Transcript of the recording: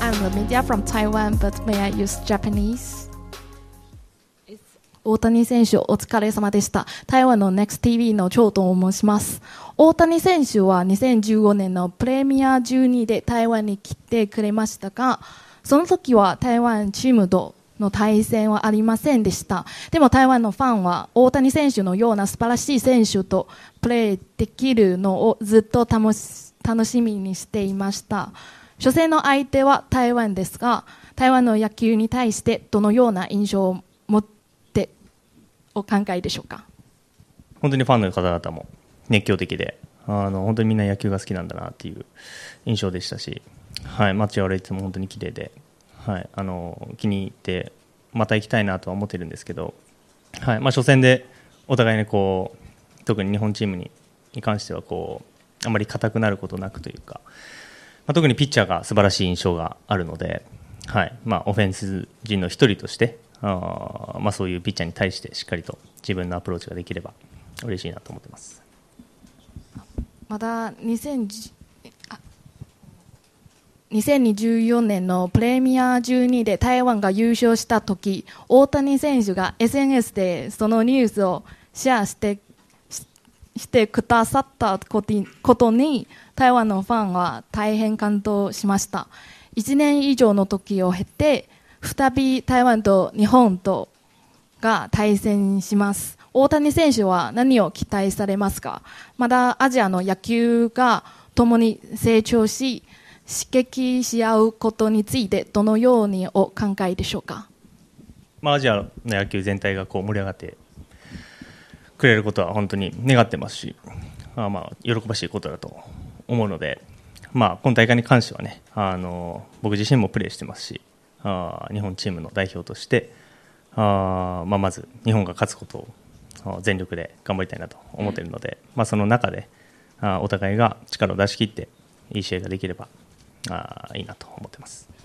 I'm the media from Taiwan, but may I use Japanese? 大谷選手お疲れ様でした。台湾の NEXT TV の張と申します。大谷選手は2015年のプレミア12で台湾に来てくれましたが、その時は台湾チームとの対戦はありませんでした。でも台湾のファンは大谷選手のような素晴らしい選手とプレーできるのをずっと楽しみにしていました。初戦の相手は台湾ですが、台湾の野球に対してどのような印象を持ってお考えでしょうか。 本当にファンの方々も熱狂的で、本当にみんな野球が好きなんだなっていう印象でしたし、はい、街はいつも本当に綺麗で、はい、気に入ってまた行きたいなとは思ってるんですけど、はい、初戦でお互いに特に日本チームに関してはあまり硬くなることなくというか、特にピッチャーが素晴らしい印象があるので、はい、オフェンス陣の一人としてそういうピッチャーに対してしっかりと自分のアプローチができれば嬉しいなと思ってます。 また2024年のプレミア12で台湾が優勝したとき、大谷選手が SNS でそのニュースをシェアしてくださったことに台湾のファンは大変感動しました。1年以上の時を経て再び台湾と日本とが対戦します。大谷選手は何を期待されますか。まだアジアの野球が共に成長し刺激し合うことについてどのようにお考えでしょうか。 アジアの野球全体が盛り上がってくれることは本当に願ってますし、喜ばしいことだと思うので、今大会に関してはね、僕自身もプレーしてますし、日本チームの代表としてまず日本が勝つことを全力で頑張りたいなと思っているので、その中でお互いが力を出し切っていい試合ができればいいなと思ってます。